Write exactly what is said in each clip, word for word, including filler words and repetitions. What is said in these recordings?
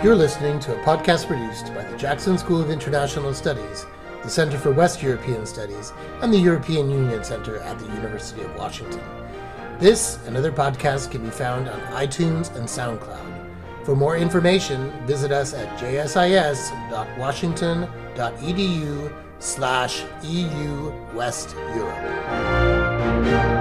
You're listening to a podcast produced by the Jackson School of International Studies, the Center for West European Studies, and the European Union Center at the University of Washington. This and other podcasts can be found on iTunes and SoundCloud. For more information, visit us at jsis.washington.edu slash EU West Europe.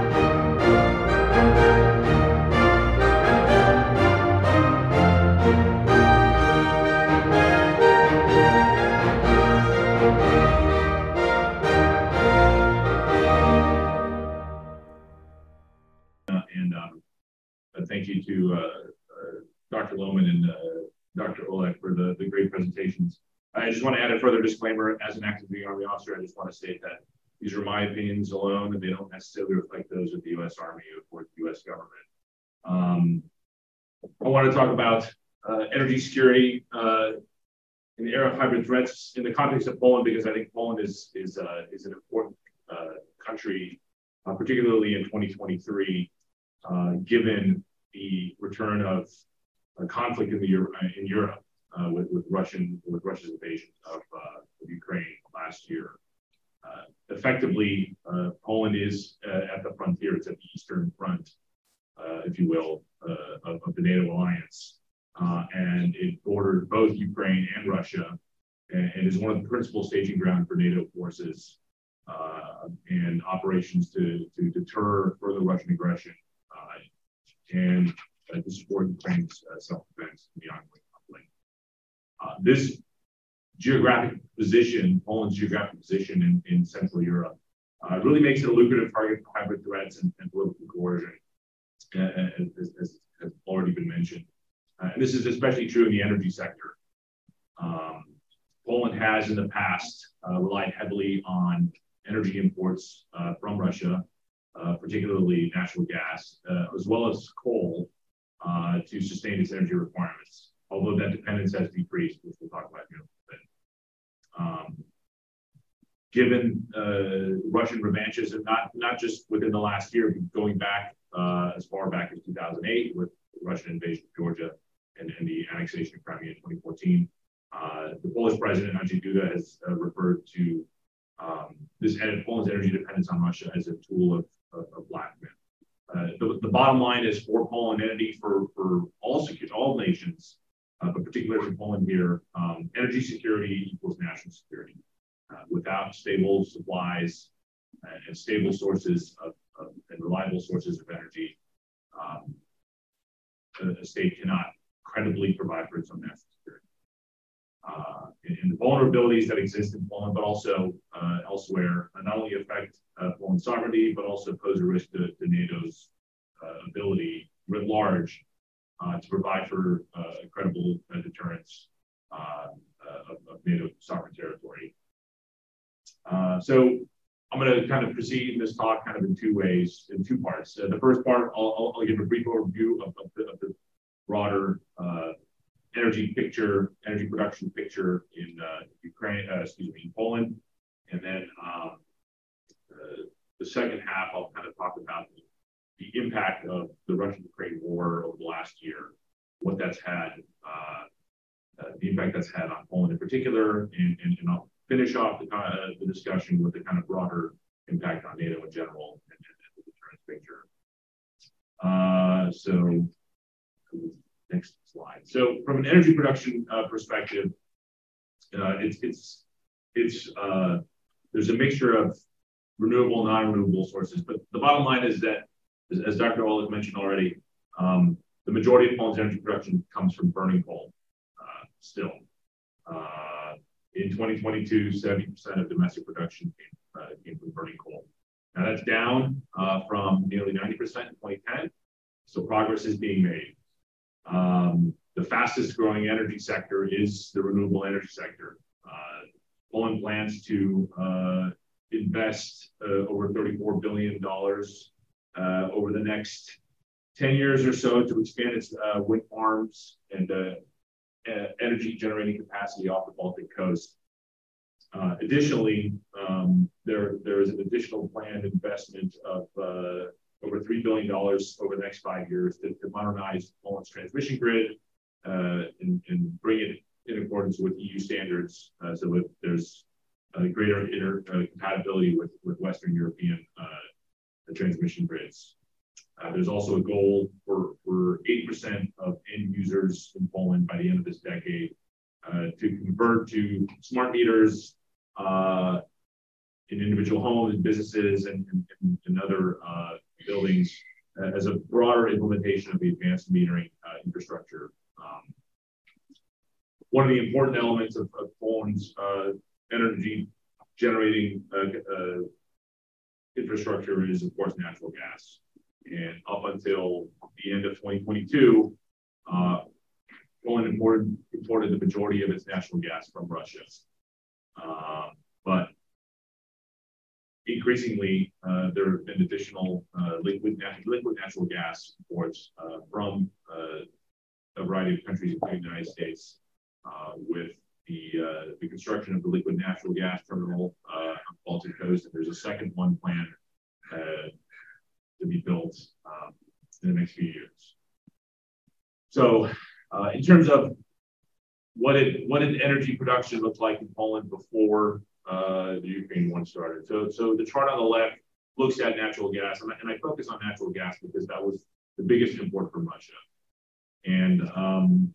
Thank you to uh, uh, Doctor Lohman and uh, Doctor Oleg for the, the great presentations. I just want to add a further disclaimer. As an active duty Army officer, I just want to state that these are my opinions alone, and they don't necessarily reflect those of the U S Army or the U S government. Um, I want to talk about uh, energy security uh, in the era of hybrid threats in the context of Poland, because I think Poland is, is, uh, is an important uh, country, uh, particularly in twenty twenty-three, uh, given the return of a conflict in the in Europe uh, with with Russian with Russia's invasion of, uh, of Ukraine last year. Uh, effectively, uh, Poland is uh, at the frontier; it's at the eastern front, uh, if you will, uh, of, of the NATO alliance, uh, and it borders both Ukraine and Russia, and, and is one of the principal staging ground for NATO forces uh, and operations to to deter further Russian aggression. Uh, and uh, to support Ukraine's uh, self-defense in the ongoing conflict. Uh, this geographic position, Poland's geographic position in, in Central Europe, uh, really makes it a lucrative target for hybrid threats and, and political coercion, uh, as, as has already been mentioned. Uh, and this is especially true in the energy sector. Um, Poland has in the past uh, relied heavily on energy imports uh, from Russia, Uh, particularly natural gas, uh, as well as coal, uh, to sustain its energy requirements, although that dependence has decreased, which we'll talk about here in a little bit. Um, given uh, Russian revanchism, not, not just within the last year, but going back uh, as far back as two thousand eight with the Russian invasion of Georgia and, and the annexation of Crimea in twenty fourteen, uh, the Polish president, Andrzej Duda, has uh, referred to um, this Poland's energy dependence on Russia as a tool of of blackmail. Uh, the, the bottom line is for Poland entity for, for all secure, all nations, uh, but particularly for Poland here, um, energy security equals national security. Uh, without stable supplies and, and stable sources of, of and reliable sources of energy, um, a, a state cannot credibly provide for its own national security. Uh, and, and the vulnerabilities that exist in Poland, but also uh, elsewhere, uh, not only affect uh, Poland's sovereignty, but also pose a risk to, to NATO's uh, ability writ large uh, to provide for uh, credible uh, deterrence uh, uh, of, of NATO sovereign territory. Uh, so I'm going to kind of proceed in this talk kind of in two ways, in two parts. Uh, the first part, I'll, I'll, I'll give a brief overview of, of, the, of the broader uh, energy picture, energy production picture in uh, Ukraine, uh, excuse me, in Poland. And then um, uh, the second half, I'll kind of talk about the, the impact of the Russian-Ukraine war over the last year, what that's had, uh, uh, the impact that's had on Poland in particular, and, and, and I'll finish off the, uh, the discussion with the kind of broader impact on NATO in general and, and, and the deterrence picture. Uh, so, next slide. So from an energy production uh, perspective, uh, it's it's it's uh, there's a mixture of renewable, non-renewable sources. But the bottom line is that, as, as Doctor Oleg mentioned already, um, the majority of Poland's energy production comes from burning coal. Uh, still, uh, in twenty twenty-two, seventy percent of domestic production came, uh, came from burning coal. Now that's down uh, from nearly ninety percent in twenty ten. So progress is being made. Um, the fastest growing energy sector is the renewable energy sector. Uh, Poland plans to uh, invest uh, over thirty-four billion dollars uh, over the next ten years or so to expand its uh, wind farms and uh, uh, energy generating capacity off the Baltic coast. Uh, additionally, um, there, there is an additional planned investment of uh, over three billion dollars over the next five years to, to modernize Poland's transmission grid uh, and, and bring it in accordance with E U standards, uh, so that there's a greater inter, uh, compatibility with, with Western European uh, transmission grids. Uh, there's also a goal for, for eight percent of end users in Poland by the end of this decade uh, to convert to smart meters uh, in individual homes and businesses and, and, and other uh, buildings uh, as a broader implementation of the advanced metering uh, infrastructure. Um, one of the important elements of, of Poland's uh, energy generating uh, uh, infrastructure is, of course, natural gas. And up until the end of twenty twenty-two, uh, Poland imported, imported the majority of its natural gas from Russia. Uh, but increasingly, uh, there have been additional uh, liquid, nat liquid natural gas imports uh, from uh, a variety of countries, including the United States, uh, with the, uh, the construction of the liquid natural gas terminal uh, on the Baltic coast. And there's a second one planned uh, to be built um, in the next few years. So uh, in terms of what did, what did energy production look like in Poland before uh, the Ukraine war started? So, so the chart on the left looks at natural gas, and I, and I focus on natural gas because that was the biggest import from Russia. And um,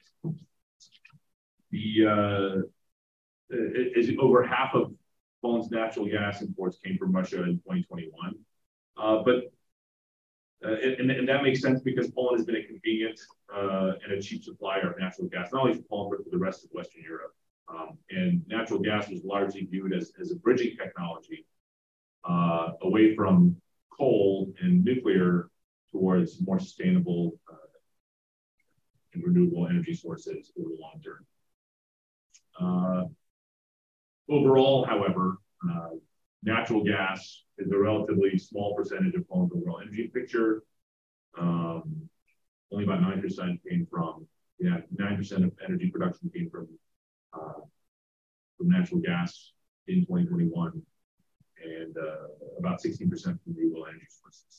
the uh, it, it, over half of Poland's natural gas imports came from Russia in twenty twenty-one. Uh, but Uh, and, and that makes sense because Poland has been a convenient uh, and a cheap supplier of natural gas, not only for Poland, but for the rest of Western Europe. Um, and natural gas was largely viewed as, as a bridging technology uh, away from coal and nuclear towards more sustainable uh, and renewable energy sources over the long term. Uh, overall, however, uh, natural gas is a relatively small percentage of Poland's overall energy picture. Um, only about nine percent came from, yeah, nine percent of energy production came from, uh, from natural gas in twenty twenty-one, and uh, about sixteen percent from renewable energy sources.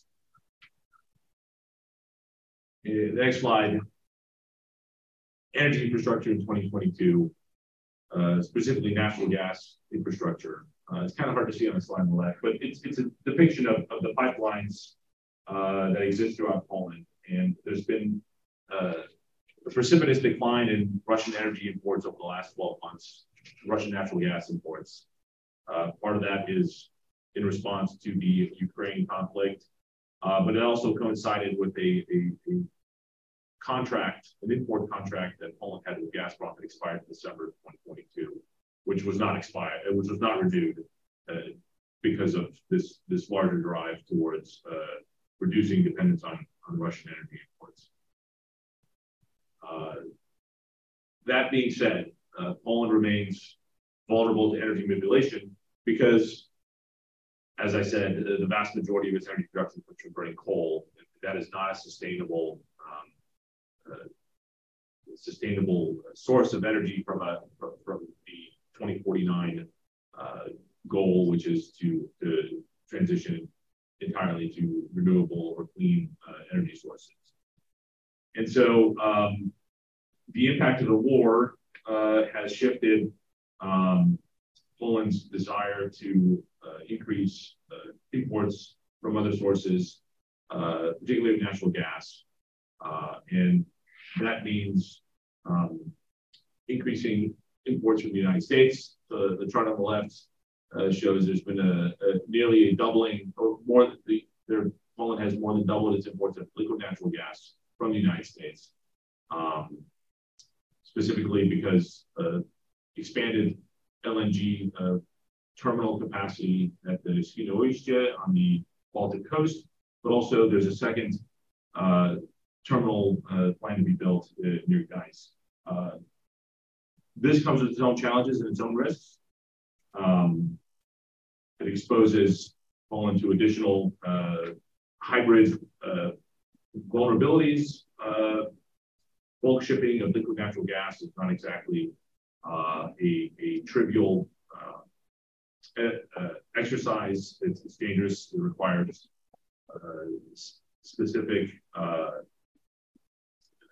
Uh, next slide. Energy infrastructure in twenty twenty-two, uh, specifically natural gas infrastructure. Uh, it's kind of hard to see on the slide on the left, but it's, it's a depiction of, of the pipelines uh, that exist throughout Poland. And there's been uh, a precipitous decline in Russian energy imports over the last twelve months, Russian natural gas imports. Uh, part of that is in response to the Ukraine conflict, uh, but it also coincided with a, a, a contract, an import contract that Poland had with Gazprom that expired in December of twenty twenty-two. Which was not expired, which was not renewed uh, because of this this larger drive towards uh, reducing dependence on, on Russian energy imports. Uh, that being said, uh, Poland remains vulnerable to energy manipulation because, as I said, the, the vast majority of its energy production comes from burning coal. That is not a sustainable um, uh, sustainable source of energy from a from, from the twenty forty-nine uh, goal, which is to, to transition entirely to renewable or clean uh, energy sources. And so um, the impact of the war uh, has shifted um, Poland's desire to uh, increase uh, imports from other sources, uh, particularly of natural gas. Uh, and that means um, increasing imports from the United States. The, the chart on the left uh, shows there's been a, a nearly a doubling, or more. The, there, Poland has more than doubled its imports of liquid natural gas from the United States, um, specifically because uh, expanded L N G uh, terminal capacity at the Świnoujście on the Baltic coast, but also there's a second uh, terminal uh, planned to be built uh, near Gdańsk. Uh, This comes with its own challenges and its own risks. Um, it exposes Poland to additional uh, hybrid uh, vulnerabilities. Uh, bulk shipping of liquid natural gas is not exactly uh, a, a trivial uh, uh, exercise. It's, it's dangerous. It requires uh, specific uh,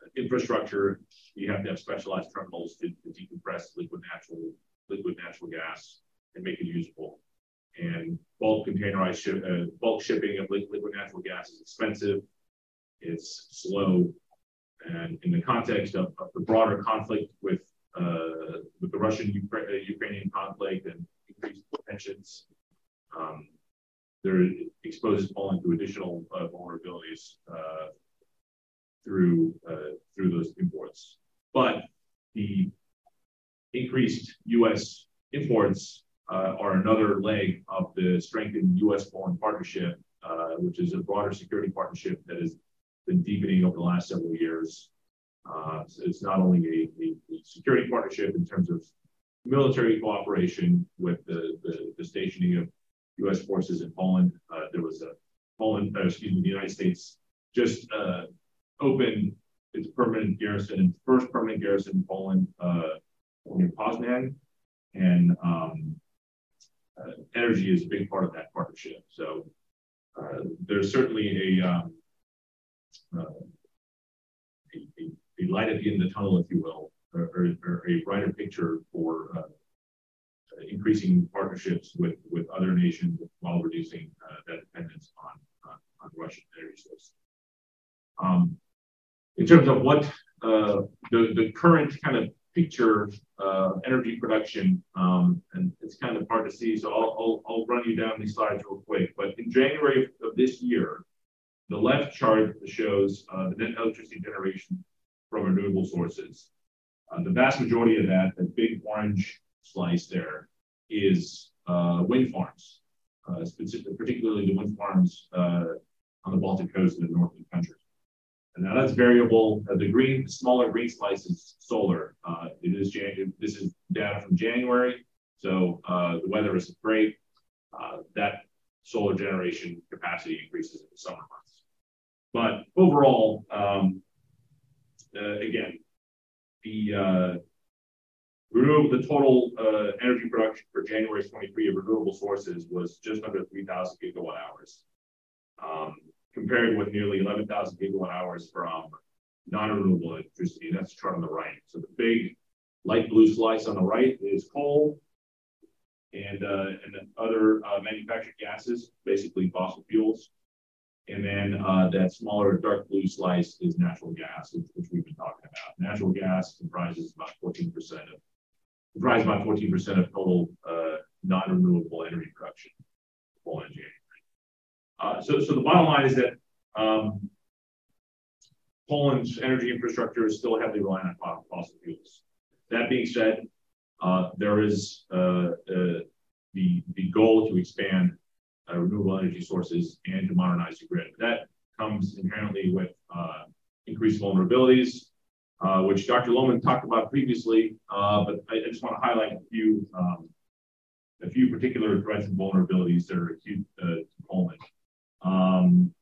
infrastructure, you have to have specialized terminals to, to decompress liquid natural liquid natural gas and make it usable. And bulk containerized ship, uh, bulk shipping of liquid natural gas is expensive. It's slow, and in the context of, of the broader conflict with uh, with the Russian-Ukrainian conflict and increased tensions, um, there exposes Poland to additional uh, vulnerabilities uh, through uh, through those imports. But the increased U S imports uh, are another leg of the strengthened U S-Poland partnership, uh, which is a broader security partnership that has been deepening over the last several years. Uh, so it's not only a, a, a security partnership in terms of military cooperation with the, the, the stationing of U S forces in Poland. Uh, there was a Poland, uh, excuse me, the United States just uh, opened its permanent garrison, first permanent garrison in Poland uh, near Poznan, and um, uh, energy is a big part of that partnership. So uh, there's certainly a, um, uh, a, a, a light at the end of the tunnel, if you will, or, or, or a brighter picture for uh, increasing partnerships with, with other nations while reducing uh, that dependence on, on, on Russian energy sources. Um, in terms of what uh, the, the current kind of picture uh, energy production, um, and it's kind of hard to see, so I'll, I'll, I'll run you down these slides real quick. But in January of this year, the left chart shows uh, the net electricity generation from renewable sources. Uh, the vast majority of that, the big orange slice there, is uh, wind farms, uh, specific, particularly the wind farms uh, on the Baltic coast in the north of the country. And now that's variable. Uh, the green, smaller green slice is solar. Uh, it is Jan this is data from January, so uh, the weather is great. Uh, that solar generation capacity increases in the summer months. But overall, um, uh, again, the uh, renewable, the total uh, energy production for January twenty-three of renewable sources was just under three thousand gigawatt hours, um, compared with nearly eleven thousand gigawatt hours from non-renewable electricity. That's the chart on the right. So the big light blue slice on the right is coal and, uh, and then other uh, manufactured gases, basically fossil fuels. And then uh, that smaller dark blue slice is natural gas, which, which we've been talking about. Natural gas comprises about fourteen percent of comprise about fourteen percent of total uh, non-renewable energy production in January. Uh, so, so the bottom line is that um, Poland's energy infrastructure is still heavily reliant on fossil fuels. That being said, uh, there is uh, uh, the, the goal to expand uh, renewable energy sources and to modernize the grid. That comes inherently with uh, increased vulnerabilities, uh, which Doctor Lohman talked about previously, uh, but I, I just want to highlight a few, um, a few particular threats and vulnerabilities that are acute uh, to Poland. Um,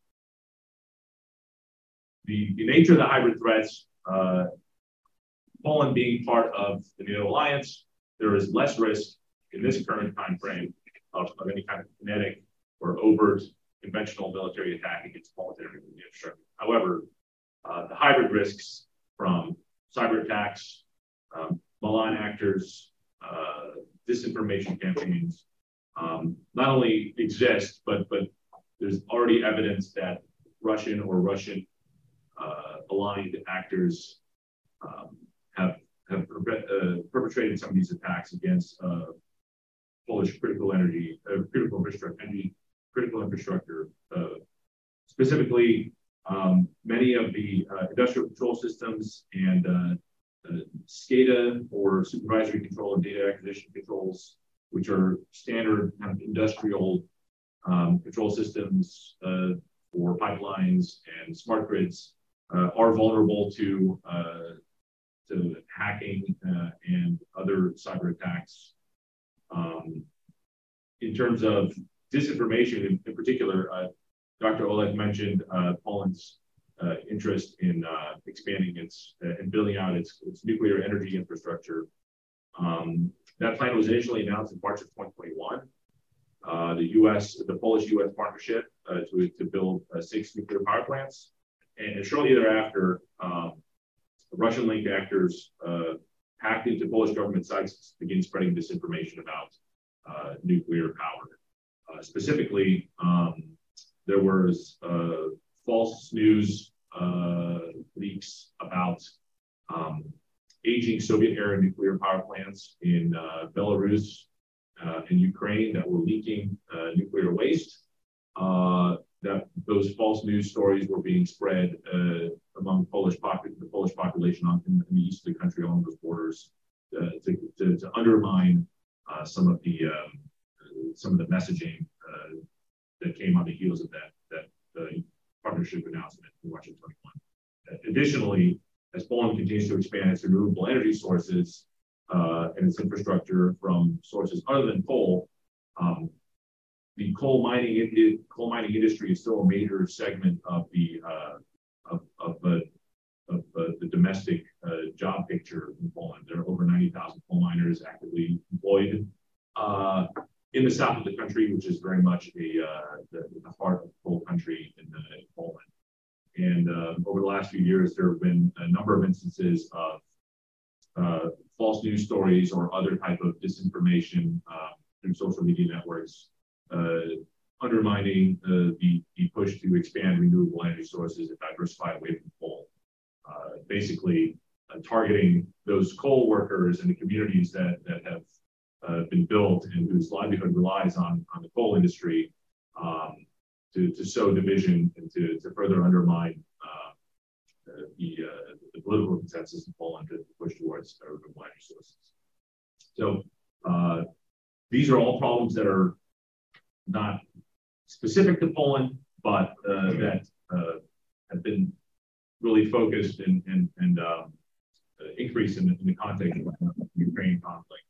the, the nature of the hybrid threats, uh, Poland being part of the NATO alliance, there is less risk in this current time frame of, of any kind of kinetic or overt conventional military attack against Poland's energy infrastructure. However, uh, the hybrid risks from cyber attacks, um, malign actors, uh, disinformation campaigns, um, not only exist, but but there's already evidence that Russian or Russian uh, aligned actors um, have have uh, perpetrated some of these attacks against uh, Polish critical energy, uh, critical infrastructure, energy, critical infrastructure. Uh, specifically, um, many of the uh, industrial control systems and uh, uh, SCADA, or supervisory control and data acquisition controls, which are standard kind of industrial um, control systems uh, for pipelines and smart grids, uh, are vulnerable to uh, to hacking uh, and other cyber attacks. Um, in terms of disinformation in, in particular, uh, Doctor Oleg mentioned uh, Poland's uh, interest in uh, expanding its uh, and building out its, its nuclear energy infrastructure. Um, that plan was initially announced in March of twenty twenty-one. Uh, the U S, the Polish-U S partnership uh, to, to build uh, six nuclear power plants. And shortly thereafter, um, Russian-linked actors uh, hacked into Polish government sites to begin spreading disinformation about uh, nuclear power. Uh, specifically, um, there was uh, false news uh, leaks about um, aging Soviet-era nuclear power plants in uh, Belarus uh, and Ukraine that were leaking uh, nuclear waste. Uh, that those false news stories were being spread uh, among Polish popu- the Polish population on, in, in the east of the country along those borders uh, to, to, to undermine uh, some of the um, some of the messaging uh, that came on the heels of that that uh, partnership announcement in Russia twenty-one. Uh, additionally, as Poland continues to expand its renewable energy sources uh, and its infrastructure from sources other than coal, um, the coal mining it, coal mining industry is still a major segment of the uh, of of, uh, of uh, the domestic uh, job picture in Poland. There are over ninety thousand coal miners actively employed uh, in the south of the country, which is very much a uh, the, the heart of the coal country in, uh, in Poland. And uh, over the last few years, there have been a number of instances of uh, false news stories or other type of disinformation uh, through social media networks, uh, undermining uh, the, the push to expand renewable energy sources and diversify away from coal. Uh, basically, uh, targeting those coal workers and the communities that, that have uh, been built and whose livelihood relies on, on the coal industry. Um, To, to sow division and to, to further undermine uh, the, uh, the political consensus in Poland to push towards renewable energy sources. So uh, these are all problems that are not specific to Poland, but uh, that uh, have been really focused and, and, and um, increased in the, in the context of the Ukraine conflict.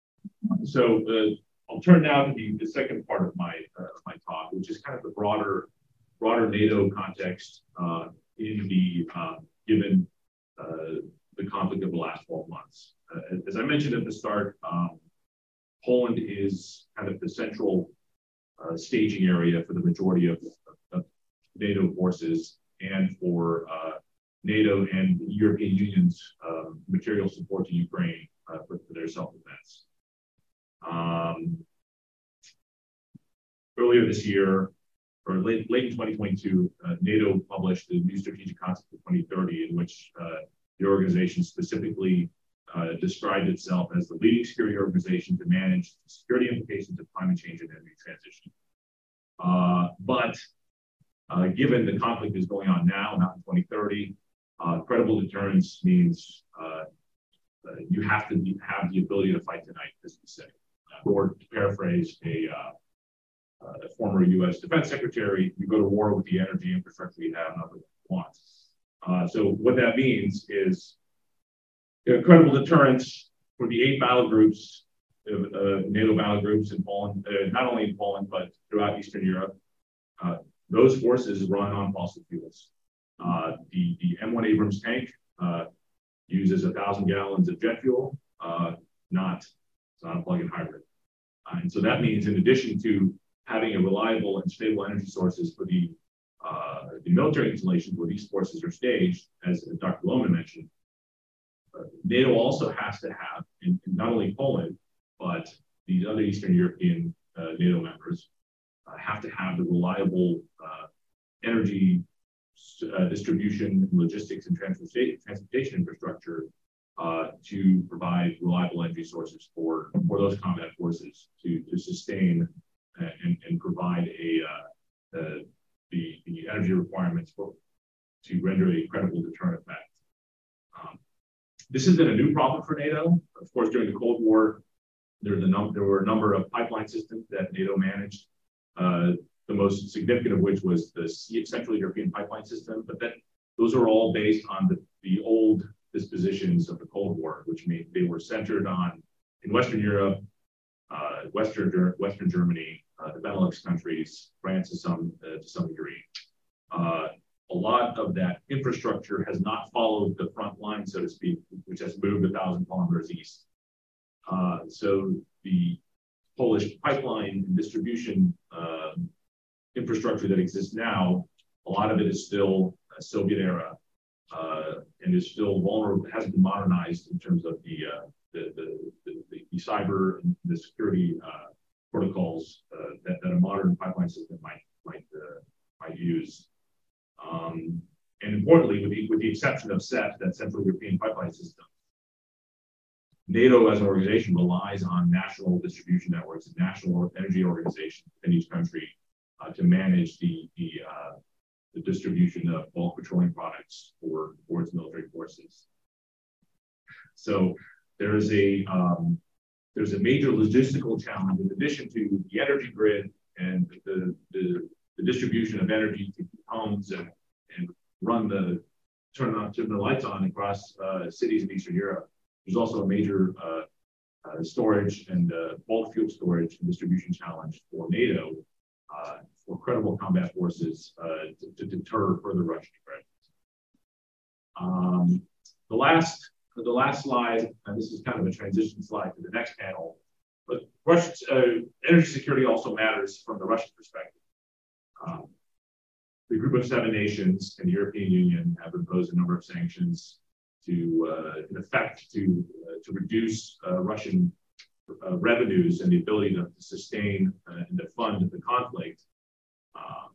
So uh, I'll turn now to the, the second part of my uh, my talk, which is kind of the broader broader NATO context uh, in the uh, given uh, the conflict of the last twelve months. Uh, as I mentioned at the start, um, Poland is kind of the central uh, staging area for the majority of, of NATO forces and for uh, NATO and the European Union's uh, material support to Ukraine uh, for, for their self-defense. Um, earlier this year, or late, late in twenty twenty-two, uh, NATO published the new strategic concept for twenty thirty, in which uh, the organization specifically uh, described itself as the leading security organization to manage the security implications of climate change and energy transition. Uh, but uh, given the conflict is going on now, not in twenty thirty, uh, credible deterrence means uh, uh, you have to be, have the ability to fight tonight, as we say. Or to paraphrase a, uh, uh, a former U S defense secretary, you go to war with the energy infrastructure you have, not what you want. Uh, so what that means is you know, credible deterrence for the eight battle groups, uh, uh, NATO battle groups in Poland, uh, not only in Poland, but throughout Eastern Europe. Uh, those forces run on fossil fuels. Uh, the, the M one Abrams tank uh, uses a thousand gallons of jet fuel, uh, not, it's not a plug-in hybrid. Uh, and so that means, in addition to having a reliable and stable energy sources for the, uh, the military installations where these forces are staged, as Doctor Lohman mentioned, uh, NATO also has to have, in, in not only Poland, but these other Eastern European uh, NATO members, uh, have to have the reliable uh, energy uh, distribution, logistics, and transportation, transportation infrastructure Uh, to provide reliable energy sources for, for those combat forces to, to sustain and, and provide a uh, uh, the, the energy requirements for, to render a credible deterrent effect. Um, this has been a new problem for NATO. Of course, during the Cold War, there, the num there were a number of pipeline systems that NATO managed, uh, the most significant of which was the Central European Pipeline System, but that those are all based on the, the old dispositions of the Cold War, which made they were centered on in Western Europe, uh, Western Western Germany, uh, the Benelux countries, France to some uh, to some degree. Uh, a lot of that infrastructure has not followed the front line, so to speak, which has moved a thousand kilometers east. Uh, so the Polish pipeline and distribution uh, infrastructure that exists now, a lot of it is still a Soviet era. Uh, and is still vulnerable, hasn't been modernized in terms of the uh, the, the, the, the cyber and the security uh, protocols uh, that, that a modern pipeline system might might uh, might use. Um, and importantly, with the with the exception of C E P, that Central European Pipeline System, NATO as an organization relies on national distribution networks and national energy organizations in each country uh, to manage the the, uh, the distribution of bulk petroleum products for, for its military forces. So there is a um, there's a major logistical challenge in addition to the energy grid and the, the, the distribution of energy to homes and, and run the turn on turn the lights on across uh, cities in Eastern Europe. There's also a major uh, uh, storage and uh, bulk fuel storage and distribution challenge for NATO uh, for credible combat forces uh, to, to deter further Russian aggression. Um, the last the last slide, and this is kind of a transition slide to the next panel, but Russia's uh, energy security also matters from the Russian perspective. Um, the Group of Seven Nations and the European Union have imposed a number of sanctions to, uh, in effect, to uh, to reduce uh, Russian uh, revenues and the ability to, to sustain uh, and to fund the conflict. Um,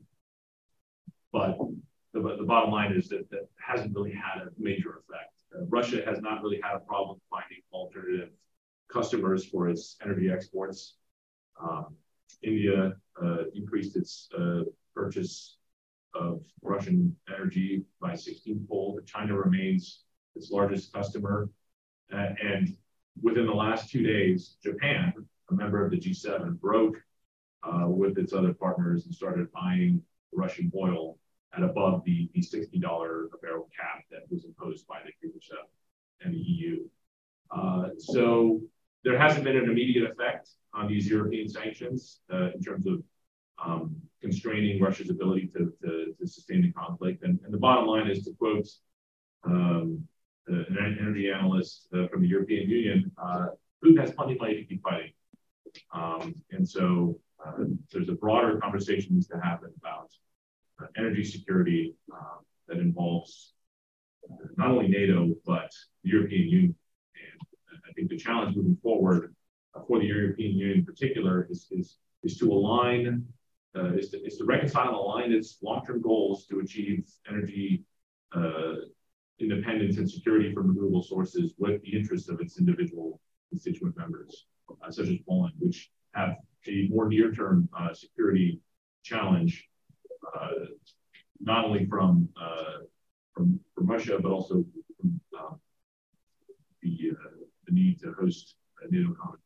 but the, the bottom line is that that hasn't really had a major effect. Uh, Russia has not really had a problem finding alternative customers for its energy exports. Um, India uh, increased its uh, purchase of Russian energy by sixteen-fold. China remains its largest customer. Uh, and within the last two days, Japan, a member of the G seven, broke uh, with its other partners and started buying Russian oil at above the, the sixty dollars a barrel cap that was imposed by the Group of Seven and the E U. Uh, so there hasn't been an immediate effect on these European sanctions uh, in terms of um, constraining Russia's ability to, to, to sustain the conflict. And, and the bottom line is, to quote um, an energy analyst uh, from the European Union, uh, Putin has plenty of money to keep fighting. Um, and so uh, there's a broader conversation that needs to happen about uh, energy security uh, that involves uh, not only NATO, but the European Union. And I think the challenge moving forward uh, for the European Union in particular is, is, is to align, uh, is, to, is to reconcile and align its long-term goals to achieve energy uh, independence and security from renewable sources with the interests of its individual constituent members, uh, such as Poland, which have a more near-term uh, security challenge, uh, not only from, uh, from from Russia, but also from uh, the uh, the need to host a NATO common